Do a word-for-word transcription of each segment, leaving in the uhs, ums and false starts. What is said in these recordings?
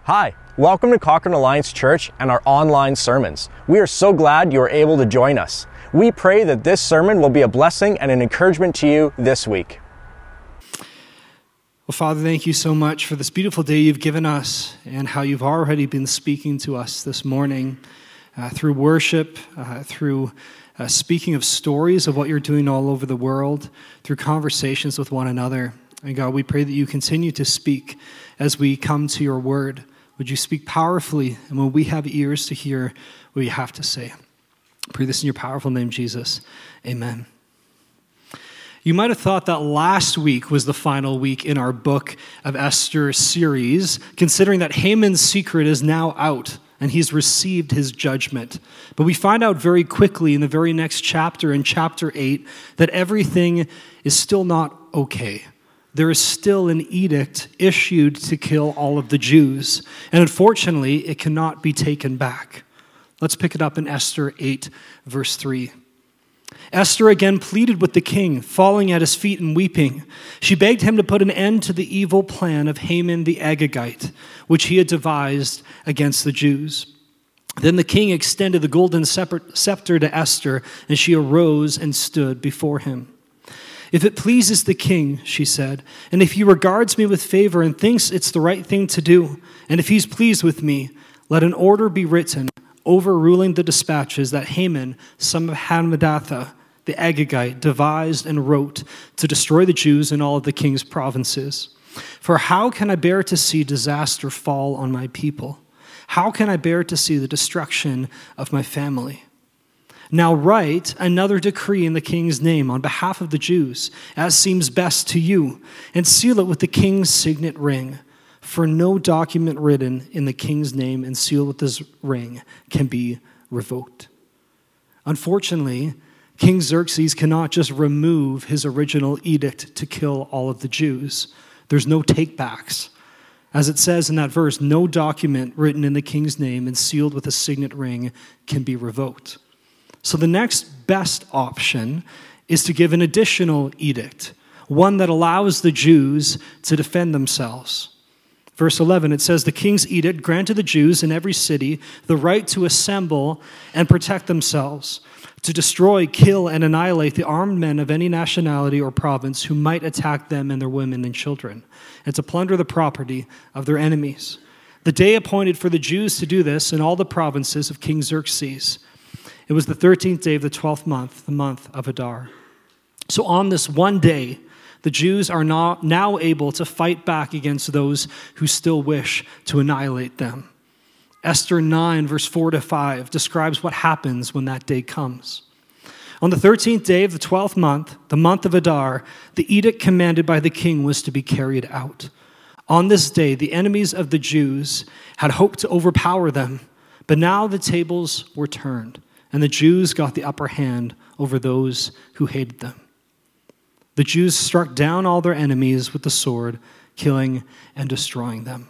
Hi, welcome to Cochrane Alliance Church and our online sermons. We are so glad you are able to join us. We pray that this sermon will be a blessing and an encouragement to you this week. Well, Father, thank you so much for this beautiful day you've given us and how you've already been speaking to us this morning uh, through worship, uh, through uh, speaking of stories of what you're doing all over the world, through conversations with one another. And God, we pray that you continue to speak as we come to your word. Would you speak powerfully, and when we have ears to hear what you have to say? I pray this in your powerful name, Jesus. Amen. You might have thought that last week was the final week in our Book of Esther series, considering that Haman's secret is now out and he's received his judgment. But we find out very quickly in the very next chapter, in chapter eight, that everything is still not okay. There is still an edict issued to kill all of the Jews, and unfortunately, it cannot be taken back. Let's pick it up in Esther eight, verse three. Esther again pleaded with the king, falling at his feet and weeping. She begged him to put an end to the evil plan of Haman the Agagite, which he had devised against the Jews. Then the king extended the golden scepter to Esther, and she arose and stood before him. "If it pleases the king," she said, "and if he regards me with favor and thinks it's the right thing to do, and if he's pleased with me, let an order be written overruling the dispatches that Haman, son of Hammedatha, the Agagite, devised and wrote to destroy the Jews in all of the king's provinces. For how can I bear to see disaster fall on my people? How can I bear to see the destruction of my family? Now write another decree in the king's name on behalf of the Jews, as seems best to you, and seal it with the king's signet ring. For no document written in the king's name and sealed with this ring can be revoked." Unfortunately, King Xerxes cannot just remove his original edict to kill all of the Jews. There's no takebacks. As it says in that verse, no document written in the king's name and sealed with a signet ring can be revoked. So the next best option is to give an additional edict, one that allows the Jews to defend themselves. Verse eleven, it says, "The king's edict granted the Jews in every city the right to assemble and protect themselves, to destroy, kill, and annihilate the armed men of any nationality or province who might attack them and their women and children, and to plunder the property of their enemies. The day appointed for the Jews to do this in all the provinces of King Xerxes. It was the thirteenth day of the twelfth month, the month of Adar." So on this one day, the Jews are not now able to fight back against those who still wish to annihilate them. Esther nine, verse four to five, describes what happens when that day comes. "On the thirteenth day of the twelfth month, the month of Adar, the edict commanded by the king was to be carried out. On this day, the enemies of the Jews had hoped to overpower them, but now the tables were turned, and the Jews got the upper hand over those who hated them. The Jews struck down all their enemies with the sword, killing and destroying them."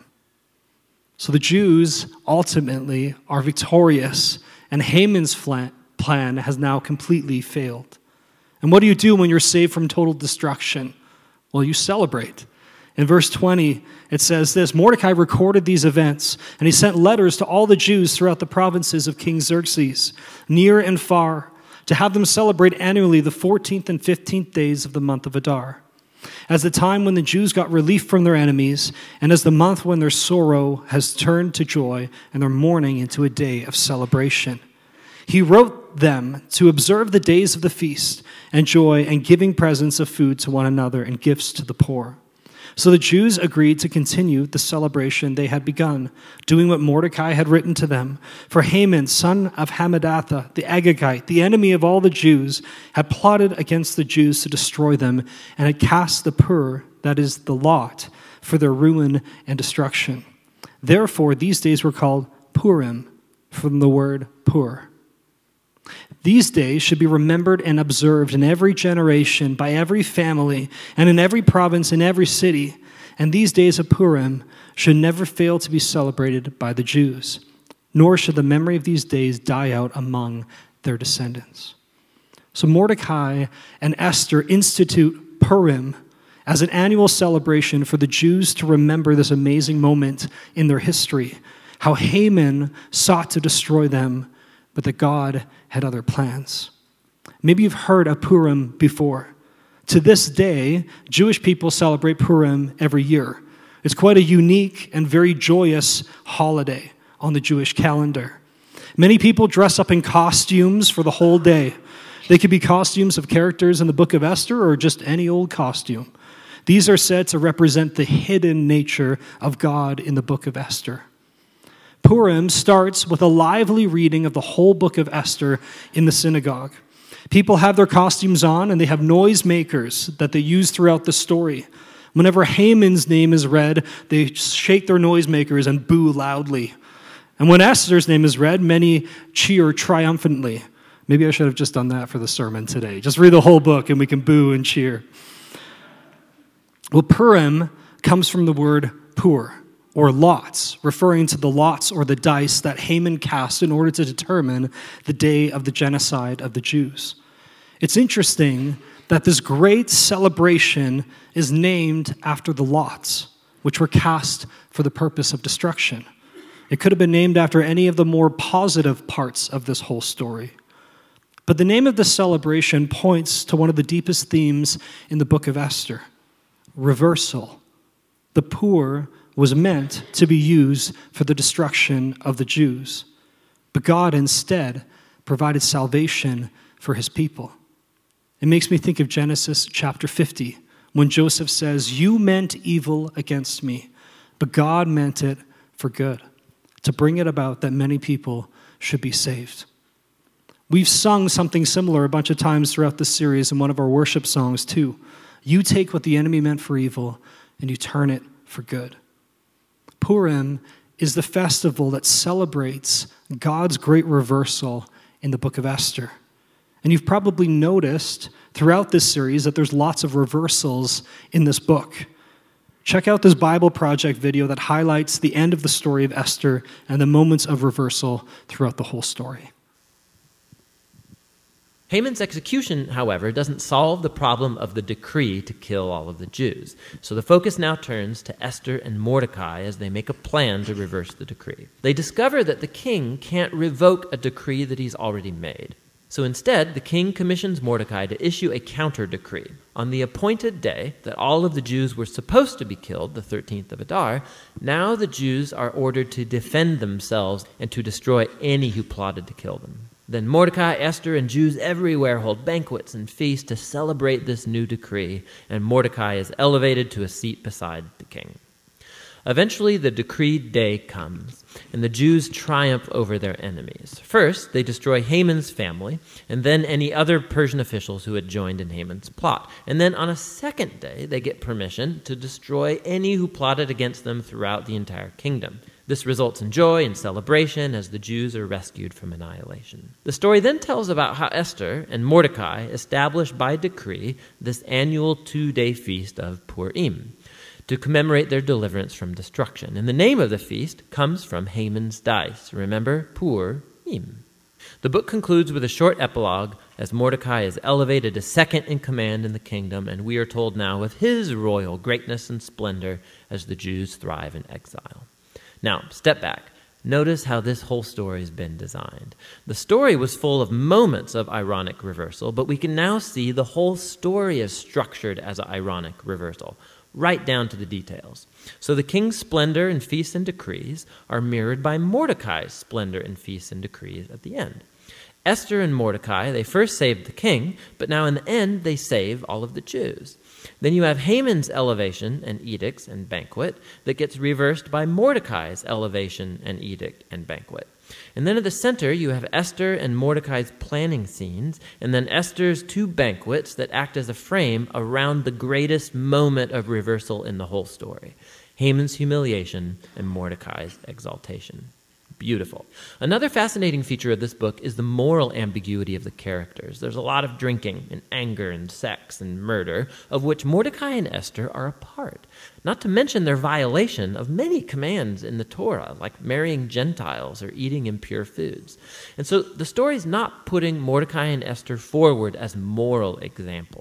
So the Jews ultimately are victorious, and Haman's plan has now completely failed. And what do you do when you're saved from total destruction? Well, you celebrate. In verse twenty, it says this, "Mordecai recorded these events, and he sent letters to all the Jews throughout the provinces of King Xerxes, near and far, to have them celebrate annually the fourteenth and fifteenth days of the month of Adar, as the time when the Jews got relief from their enemies, and as the month when their sorrow has turned to joy and their mourning into a day of celebration. He wrote them to observe the days of the feast and joy and giving presents of food to one another and gifts to the poor. So the Jews agreed to continue the celebration they had begun, doing what Mordecai had written to them. For Haman, son of Hammedatha, the Agagite, the enemy of all the Jews, had plotted against the Jews to destroy them and had cast the pur, that is the lot, for their ruin and destruction. Therefore, these days were called Purim, from the word pur. These days should be remembered and observed in every generation, by every family, and in every province, in every city. And these days of Purim should never fail to be celebrated by the Jews, nor should the memory of these days die out among their descendants." So Mordecai and Esther institute Purim as an annual celebration for the Jews to remember this amazing moment in their history, how Haman sought to destroy them, but that God had other plans. Maybe you've heard of Purim before. To this day, Jewish people celebrate Purim every year. It's quite a unique and very joyous holiday on the Jewish calendar. Many people dress up in costumes for the whole day. They could be costumes of characters in the book of Esther or just any old costume. These are said to represent the hidden nature of God in the book of Esther. Purim starts with a lively reading of the whole book of Esther in the synagogue. People have their costumes on and they have noisemakers that they use throughout the story. Whenever Haman's name is read, they shake their noisemakers and boo loudly. And when Esther's name is read, many cheer triumphantly. Maybe I should have just done that for the sermon today. Just read the whole book and we can boo and cheer. Well, Purim comes from the word pur, or lots, referring to the lots or the dice that Haman cast in order to determine the day of the genocide of the Jews. It's interesting that this great celebration is named after the lots, which were cast for the purpose of destruction. It could have been named after any of the more positive parts of this whole story. But the name of the celebration points to one of the deepest themes in the book of Esther: reversal. The poor was meant to be used for the destruction of the Jews, but God instead provided salvation for his people. It makes me think of Genesis chapter fifty, when Joseph says, "You meant evil against me, but God meant it for good, to bring it about that many people should be saved." We've sung something similar a bunch of times throughout this series in one of our worship songs too. You take what the enemy meant for evil and you turn it for good. Purim is the festival that celebrates God's great reversal in the book of Esther. And you've probably noticed throughout this series that there's lots of reversals in this book. Check out this Bible Project video that highlights the end of the story of Esther and the moments of reversal throughout the whole story. Haman's execution, however, doesn't solve the problem of the decree to kill all of the Jews. So the focus now turns to Esther and Mordecai as they make a plan to reverse the decree. They discover that the king can't revoke a decree that he's already made. So instead, the king commissions Mordecai to issue a counter-decree. On the appointed day that all of the Jews were supposed to be killed, the thirteenth of Adar, now the Jews are ordered to defend themselves and to destroy any who plotted to kill them. Then Mordecai, Esther, and Jews everywhere hold banquets and feasts to celebrate this new decree, and Mordecai is elevated to a seat beside the king. Eventually, the decreed day comes, and the Jews triumph over their enemies. First, they destroy Haman's family, and then any other Persian officials who had joined in Haman's plot. And then on a second day, they get permission to destroy any who plotted against them throughout the entire kingdom. This results in joy and celebration as the Jews are rescued from annihilation. The story then tells about how Esther and Mordecai established by decree this annual two-day feast of Purim to commemorate their deliverance from destruction. And the name of the feast comes from Haman's dice. Remember, Purim. The book concludes with a short epilogue as Mordecai is elevated to second in command in the kingdom, and we are told now of his royal greatness and splendor as the Jews thrive in exile. Now, step back. Notice how this whole story has been designed. The story was full of moments of ironic reversal, but we can now see the whole story is structured as an ironic reversal, right down to the details. So the king's splendor and feasts and decrees are mirrored by Mordecai's splendor and feasts and decrees at the end. Esther and Mordecai, they first saved the king, but now in the end, they save all of the Jews. Then you have Haman's elevation and edicts and banquet that gets reversed by Mordecai's elevation and edict and banquet. And then at the center, you have Esther and Mordecai's planning scenes, and then Esther's two banquets that act as a frame around the greatest moment of reversal in the whole story: Haman's humiliation and Mordecai's exaltation. Beautiful. Another fascinating feature of this book is the moral ambiguity of the characters. There's a lot of drinking and anger and sex and murder, of which Mordecai and Esther are a part. Not to mention their violation of many commands in the Torah, like marrying Gentiles or eating impure foods. And so the story's not putting Mordecai and Esther forward as moral example.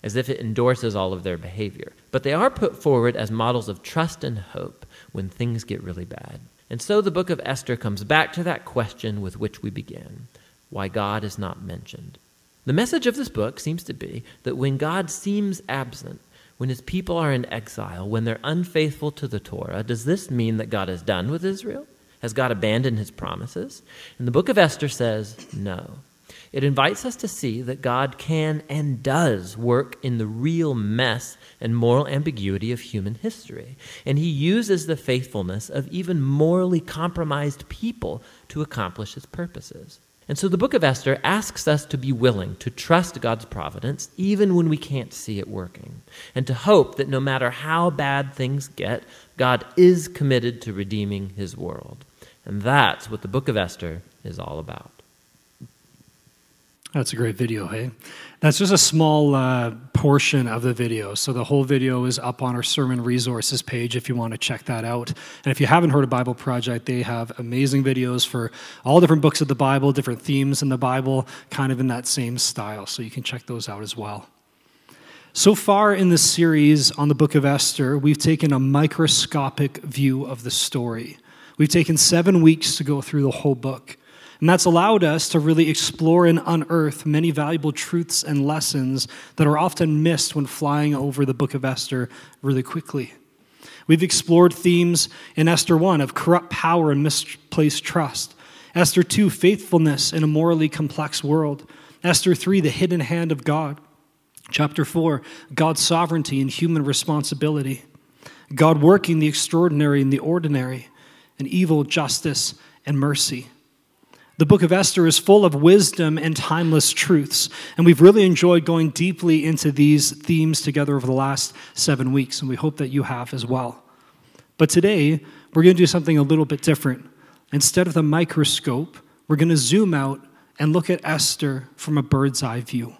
as if it endorses all of their behavior. But they are put forward as models of trust and hope when things get really bad. And so the book of Esther comes back to that question with which we began, why God is not mentioned. The message of this book seems to be that when God seems absent, when his people are in exile, when they're unfaithful to the Torah, does this mean that God is done with Israel? Has God abandoned his promises? And the book of Esther says no. It invites us to see that God can and does work in the real mess and moral ambiguity of human history. And he uses the faithfulness of even morally compromised people to accomplish his purposes. And so the book of Esther asks us to be willing to trust God's providence even when we can't see it working, and to hope that no matter how bad things get, God is committed to redeeming his world. And that's what the book of Esther is all about. That's a great video, hey? That's just a small uh, portion of the video. So the whole video is up on our sermon resources page if you want to check that out. And if you haven't heard of Bible Project, they have amazing videos for all different books of the Bible, different themes in the Bible, kind of in that same style. So you can check those out as well. So far in this series on the book of Esther, we've taken a microscopic view of the story. We've taken seven weeks to go through the whole book. And that's allowed us to really explore and unearth many valuable truths and lessons that are often missed when flying over the book of Esther really quickly. We've explored themes in Esther one of corrupt power and misplaced trust. Esther two, faithfulness in a morally complex world. Esther three, the hidden hand of God. Chapter four, God's sovereignty and human responsibility. God working the extraordinary in the ordinary, and evil, justice, and mercy. The book of Esther is full of wisdom and timeless truths, and we've really enjoyed going deeply into these themes together over the last seven weeks, and we hope that you have as well. But today, we're going to do something a little bit different. Instead of the microscope, we're going to zoom out and look at Esther from a bird's eye view.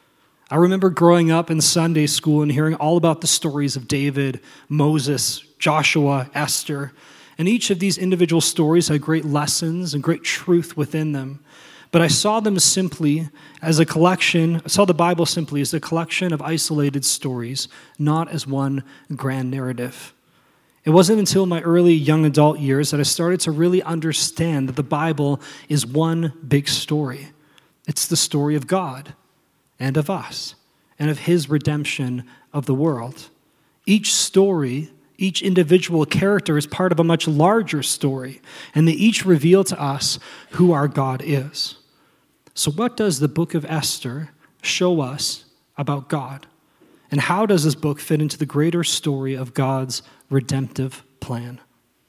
I remember growing up in Sunday school and hearing all about the stories of David, Moses, Joshua, Esther. And each of these individual stories had great lessons and great truth within them. But I saw them simply as a collection, I saw the Bible simply as a collection of isolated stories, not as one grand narrative. It wasn't until my early young adult years that I started to really understand that the Bible is one big story. It's the story of God and of us and of his redemption of the world. Each story Each individual character is part of a much larger story, and they each reveal to us who our God is. So what does the book of Esther show us about God? And how does this book fit into the greater story of God's redemptive plan?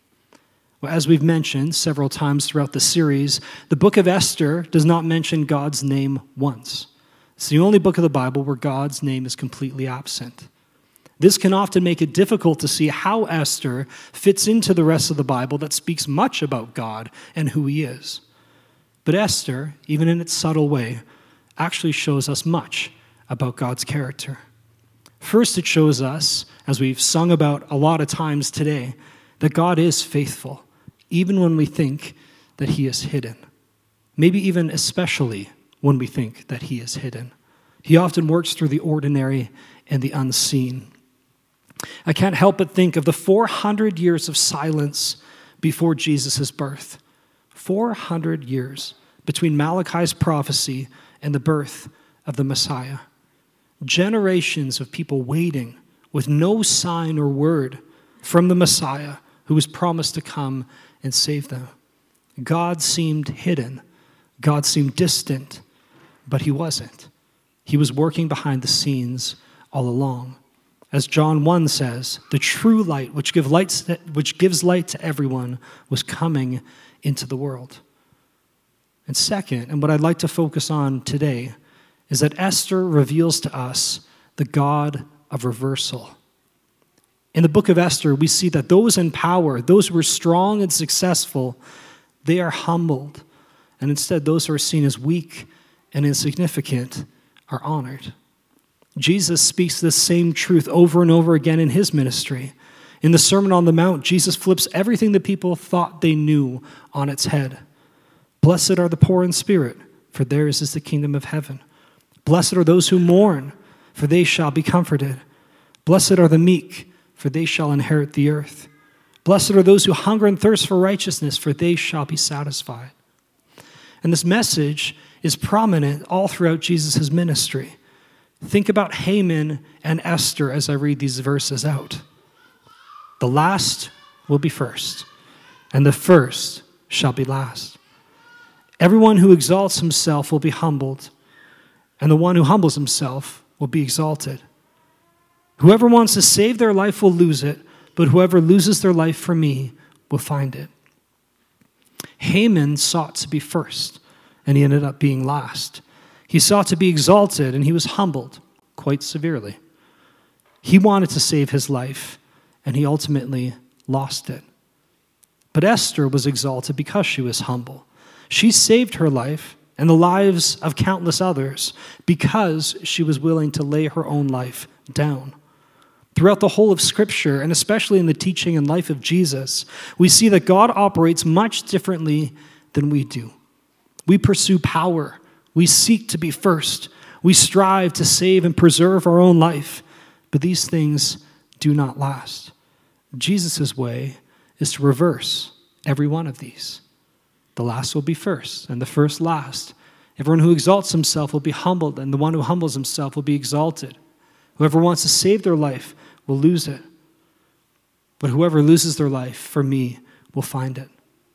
Well, as we've mentioned several times throughout the series, the book of Esther does not mention God's name once. It's the only book of the Bible where God's name is completely absent. This can often make it difficult to see how Esther fits into the rest of the Bible that speaks much about God and who he is. But Esther, even in its subtle way, actually shows us much about God's character. First, it shows us, as we've sung about a lot of times today, that God is faithful, even when we think that he is hidden. Maybe even especially when we think that he is hidden. He often works through the ordinary and the unseen. I can't help but think of the four hundred years of silence before Jesus' birth. four hundred years between Malachi's prophecy and the birth of the Messiah. Generations of people waiting with no sign or word from the Messiah who was promised to come and save them. God seemed hidden. God seemed distant, but he wasn't. He was working behind the scenes all along. As John one says, the true light, which, give light, which gives light to everyone, was coming into the world. And second, and what I'd like to focus on today, is that Esther reveals to us the God of reversal. In the book of Esther, we see that those in power, those who are strong and successful, they are humbled. And instead, those who are seen as weak and insignificant are honored. Jesus speaks this same truth over and over again in his ministry. In the Sermon on the Mount, Jesus flips everything that people thought they knew on its head. Blessed are the poor in spirit, for theirs is the kingdom of heaven. Blessed are those who mourn, for they shall be comforted. Blessed are the meek, for they shall inherit the earth. Blessed are those who hunger and thirst for righteousness, for they shall be satisfied. And this message is prominent all throughout Jesus' ministry. Think about Haman and Esther as I read these verses out. The last will be first, and the first shall be last. Everyone who exalts himself will be humbled, and the one who humbles himself will be exalted. Whoever wants to save their life will lose it, but whoever loses their life for me will find it. Haman sought to be first, and he ended up being last. He sought to be exalted, and he was humbled quite severely. He wanted to save his life, and he ultimately lost it. But Esther was exalted because she was humble. She saved her life and the lives of countless others because she was willing to lay her own life down. Throughout the whole of Scripture, and especially in the teaching and life of Jesus, we see that God operates much differently than we do. We pursue power. We seek to be first. We strive to save and preserve our own life. But these things do not last. Jesus' way is to reverse every one of these. The last will be first, and the first last. Everyone who exalts himself will be humbled, and the one who humbles himself will be exalted. Whoever wants to save their life will lose it. But whoever loses their life for me will find it.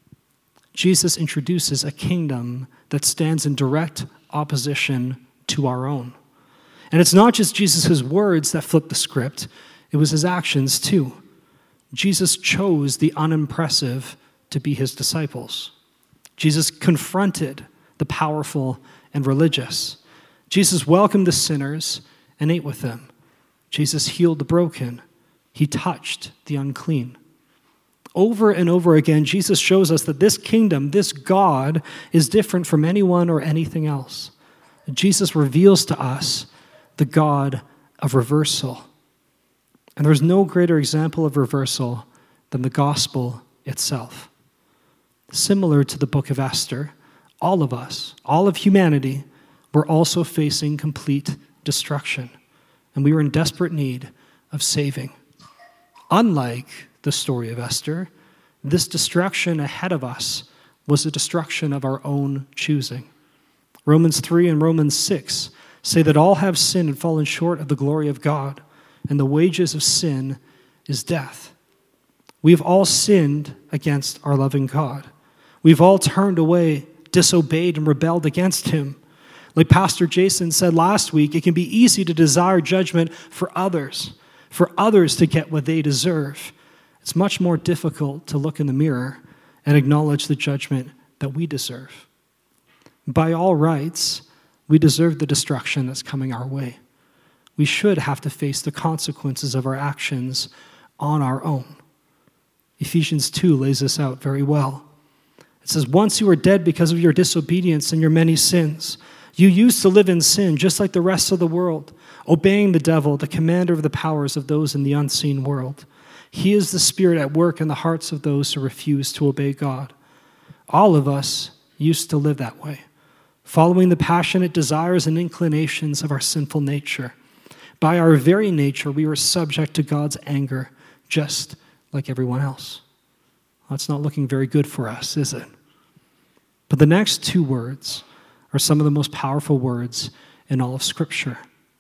Jesus introduces a kingdom that stands in direct opposition to our own. And it's not just Jesus' words that flip the script, it was his actions too. Jesus chose the unimpressive to be his disciples. Jesus confronted the powerful and religious. Jesus welcomed the sinners and ate with them. Jesus healed the broken. He touched the unclean. Over and over again, Jesus shows us that this kingdom, this God, is different from anyone or anything else. Jesus reveals to us the God of reversal. And there's no greater example of reversal than the gospel itself. Similar to the book of Esther, all of us, all of humanity, were also facing complete destruction. And we were in desperate need of saving. Unlike the story of Esther, this destruction ahead of us was a destruction of our own choosing. Romans three and Romans six say that all have sinned and fallen short of the glory of God, and the wages of sin is death. We have all sinned against our loving God. We've all turned away, disobeyed, and rebelled against him. Like Pastor Jason said last week, it can be easy to desire judgment for others, for others to get what they deserve. It's much more difficult to look in the mirror and acknowledge the judgment that we deserve. By all rights, we deserve the destruction that's coming our way. We should have to face the consequences of our actions on our own. Ephesians two lays this out very well. It says, once you were dead because of your disobedience and your many sins, you used to live in sin just like the rest of the world, obeying the devil, the commander of the powers of those in the unseen world. He is the spirit at work in the hearts of those who refuse to obey God. All of us used to live that way, following the passionate desires and inclinations of our sinful nature. By our very nature, we were subject to God's anger, just like everyone else. That's not looking very good for us, is it? But the next two words are some of the most powerful words in all of Scripture.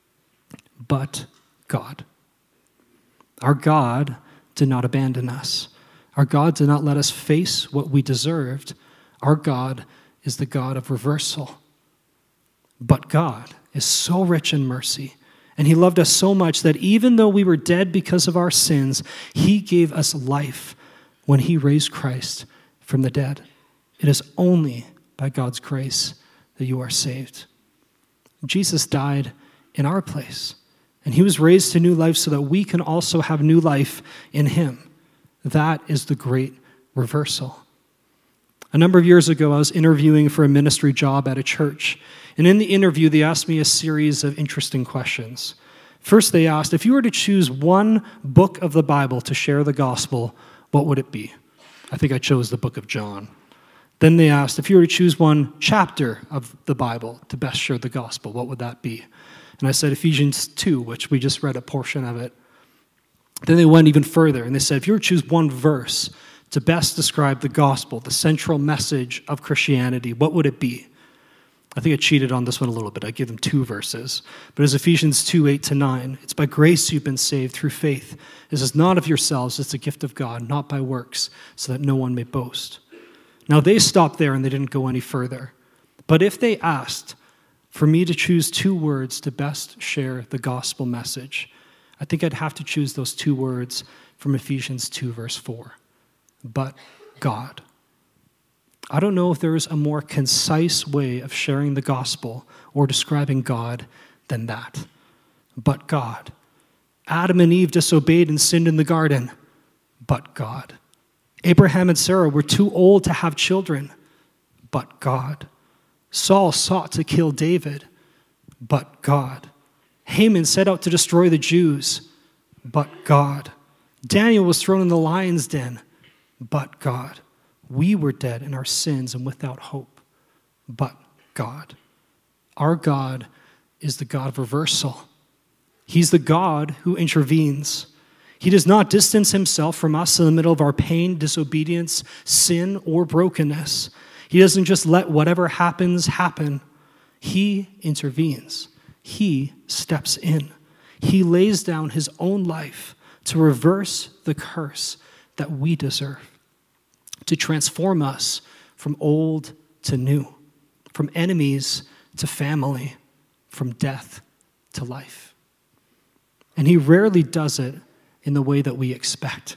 But God. Our God did not abandon us. Our God did not let us face what we deserved. Our God is the God of reversal. But God is so rich in mercy, and he loved us so much that even though we were dead because of our sins, he gave us life when he raised Christ from the dead. It is only by God's grace that you are saved. Jesus died in our place, and he was raised to new life so that we can also have new life in him. That is the great reversal. A number of years ago, I was interviewing for a ministry job at a church, and in the interview, they asked me a series of interesting questions. First, they asked, if you were to choose one book of the Bible to share the gospel, what would it be? I think I chose the book of John. Then they asked, if you were to choose one chapter of the Bible to best share the gospel, what would that be? And I said Ephesians two, which we just read a portion of it. Then they went even further, and they said, if you were to choose one verse to best describe the gospel, the central message of Christianity, what would it be? I think I cheated on this one a little bit. I gave them two verses. But it's Ephesians two, eight to nine. It's by grace you've been saved through faith. This is not of yourselves, it's a gift of God, not by works, so that no one may boast. Now they stopped there and they didn't go any further. But if they asked for me to choose two words to best share the gospel message, I think I'd have to choose those two words from Ephesians two, verse four. But God. I don't know if there is a more concise way of sharing the gospel or describing God than that. But God. Adam and Eve disobeyed and sinned in the garden. But God. Abraham and Sarah were too old to have children. But God. Saul sought to kill David. But God. Haman set out to destroy the Jews. But God. Daniel was thrown in the lion's den. But God. We were dead in our sins and without hope. But God. Our God is the God of reversal. He's the God who intervenes. He does not distance himself from us in the middle of our pain, disobedience, sin, or brokenness. He doesn't just let whatever happens happen. He intervenes. He steps in. He lays down his own life to reverse the curse that we deserve, to transform us from old to new, from enemies to family, from death to life. And he rarely does it in the way that we expect.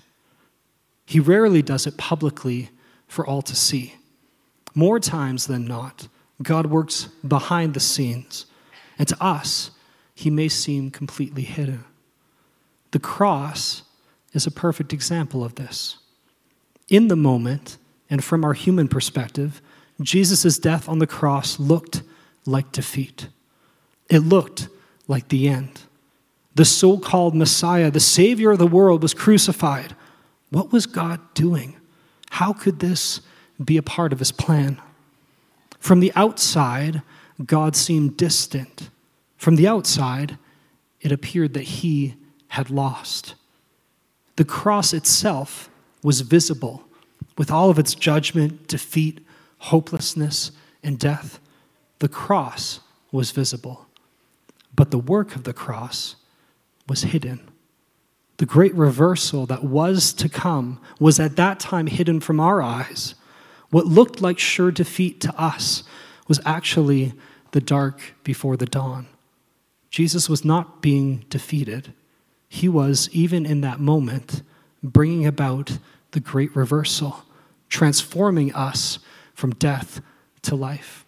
He rarely does it publicly for all to see. More times than not, God works behind the scenes, and to us, he may seem completely hidden. The cross is a perfect example of this. In the moment, and from our human perspective, Jesus' death on the cross looked like defeat. It looked like the end. The so-called Messiah, the Savior of the world, was crucified. What was God doing? How could this be a part of his plan? From the outside, God seemed distant. From the outside, it appeared that he had lost. The cross itself was visible, with all of its judgment, defeat, hopelessness, and death. The cross was visible. But the work of the cross was hidden. The great reversal that was to come was at that time hidden from our eyes. What looked like sure defeat to us was actually the dark before the dawn. Jesus was not being defeated. He was, even in that moment, bringing about the great reversal, transforming us from death to life.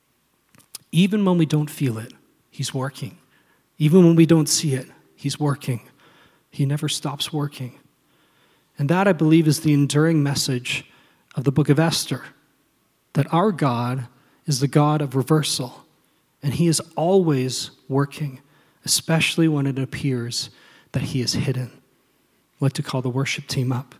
Even when we don't feel it, he's working. Even when we don't see it, he's working. He never stops working. And that, I believe, is the enduring message of the book of Esther, that our God is the God of reversal, and he is always working, especially when it appears that he is hidden. I'd like to call the worship team up.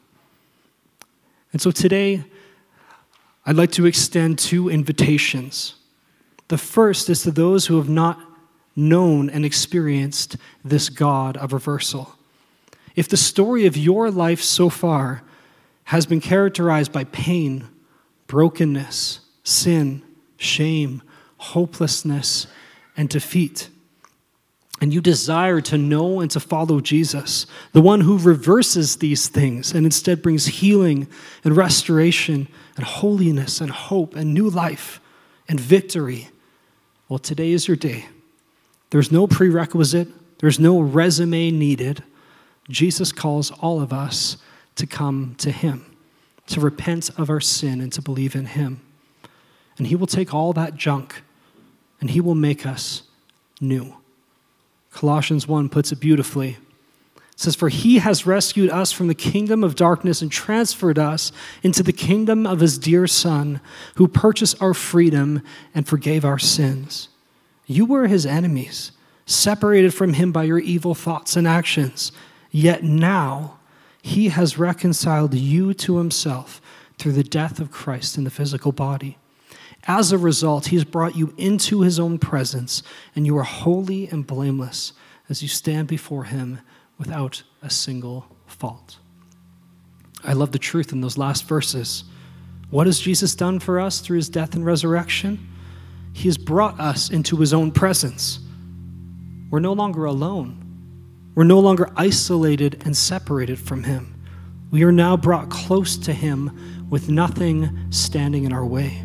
And so today, I'd like to extend two invitations. The first is to those who have not known and experienced this God of reversal. If the story of your life so far has been characterized by pain, brokenness, sin, shame, hopelessness, and defeat, and you desire to know and to follow Jesus, the one who reverses these things and instead brings healing and restoration and holiness and hope and new life and victory, well, today is your day. There's no prerequisite. There's no resume needed. Jesus calls all of us to come to him, to repent of our sin and to believe in him. And he will take all that junk and he will make us new. Colossians one puts it beautifully. It says, "For he has rescued us from the kingdom of darkness and transferred us into the kingdom of his dear Son, who purchased our freedom and forgave our sins. You were his enemies, separated from him by your evil thoughts and actions. Yet now he has reconciled you to himself through the death of Christ in the physical body, As a result, he's brought you into his own presence, and you are holy and blameless as you stand before him without a single fault. I love the truth in those last verses. What has Jesus done for us through his death and resurrection? He has brought us into his own presence. We're no longer alone. We're no longer isolated and separated from him. We are now brought close to him with nothing standing in our way.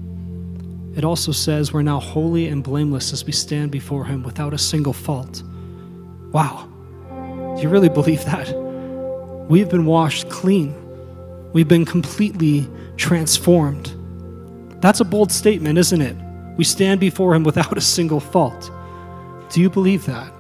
It also says we're now holy and blameless as we stand before him without a single fault. Wow. Do you really believe that? We've been washed clean. We've been completely transformed. That's a bold statement, isn't it? We stand before him without a single fault. Do you believe that?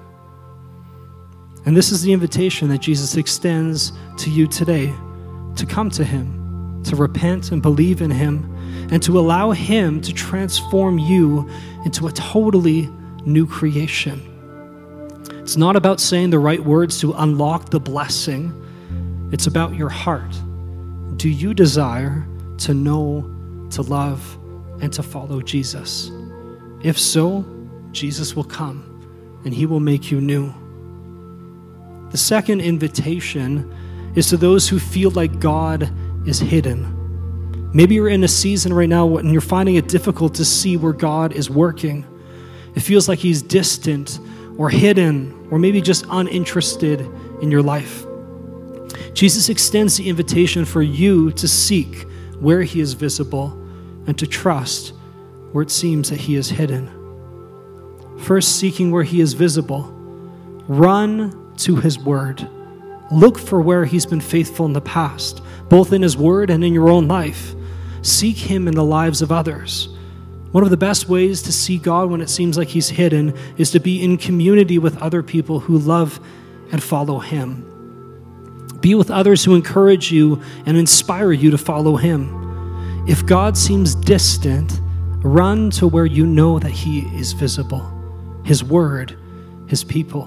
And this is the invitation that Jesus extends to you today, to come to him, to repent and believe in him, and to allow him to transform you into a totally new creation. It's not about saying the right words to unlock the blessing. It's about your heart. Do you desire to know, to love, and to follow Jesus? If so, Jesus will come and he will make you new. The second invitation is to those who feel like God is hidden. Maybe you're in a season right now and you're finding it difficult to see where God is working. It feels like he's distant or hidden or maybe just uninterested in your life. Jesus extends the invitation for you to seek where he is visible and to trust where it seems that he is hidden. First, seeking where he is visible. Run to his word. Look for where he's been faithful in the past, both in his word and in your own life. Seek him in the lives of others. One of the best ways to see God when it seems like he's hidden is to be in community with other people who love and follow him. Be with others who encourage you and inspire you to follow him. If God seems distant, run to where you know that he is visible, his word, his people.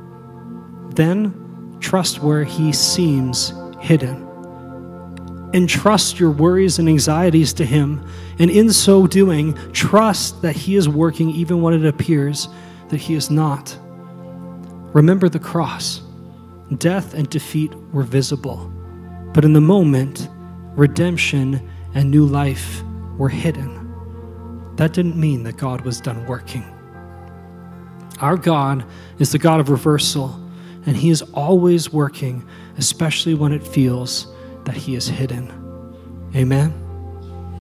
Then trust where he seems hidden. Entrust your worries and anxieties to him, and in so doing, trust that he is working even when it appears that he is not. Remember the cross. Death and defeat were visible, but in the moment, redemption and new life were hidden. That didn't mean that God was done working. Our God is the God of reversal, and he is always working, especially when it feels that he is hidden. Amen.